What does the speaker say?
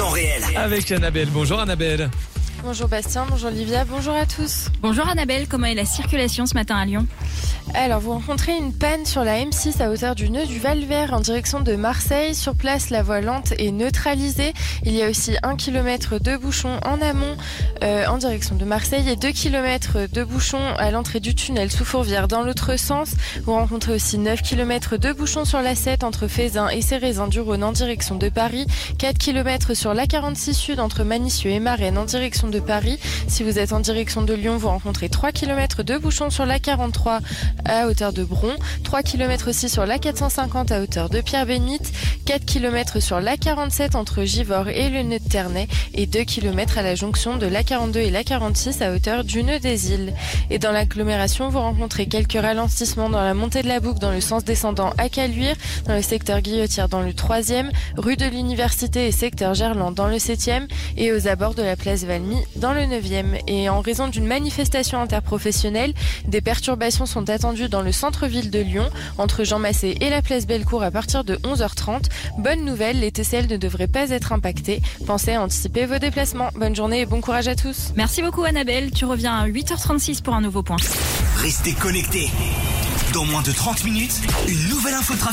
temps réel. Avec Annabelle. Bonjour Annabelle. Bonjour Bastien, bonjour Olivia, bonjour à tous. Bonjour Annabelle, comment est la circulation ce matin à Lyon ? Alors vous rencontrez une panne sur la M6 à hauteur du nœud du Val-Vert en direction de Marseille. Sur place, la voie lente est neutralisée. Il y a aussi 1 km de bouchons en amont en direction de Marseille et 2 km de bouchons à l'entrée du tunnel sous Fourvière dans l'autre sens. Vous rencontrez aussi 9 km de bouchons sur l'A7 entre Fézin et Cérézin-du-Rhône en direction de Paris. 4 km sur l'A46 Sud entre Manicieux et Marennes en direction de Paris. Si vous êtes en direction de Lyon, vous rencontrez 3 km de bouchons sur l'A43 à hauteur de Bron, 3 km aussi sur l'A450 à hauteur de Pierre-Bénite, 4 km sur l'A47 entre Givors et le nœud de Ternay et 2 km à la jonction de l'A42 et l'A46 à hauteur du nœud des Îles. Et dans l'agglomération, vous rencontrez quelques ralentissements dans la montée de la Boucle dans le sens descendant à Caluire, dans le secteur Guillotière dans le 3e, rue de l'Université et secteur Gerland dans le 7e et aux abords de la place Valmy dans le 9e. Et en raison d'une manifestation interprofessionnelle, des perturbations sont attendues dans le centre-ville de Lyon, entre Jean Massé et la place Bellecour à partir de 11h30. Bonne nouvelle, les TCL ne devraient pas être impactés. Pensez à anticiper vos déplacements. Bonne journée et bon courage à tous. Merci beaucoup Annabelle, tu reviens à 8h36 pour un nouveau point. Restez connectés. Dans moins de 30 minutes, une nouvelle info trafic.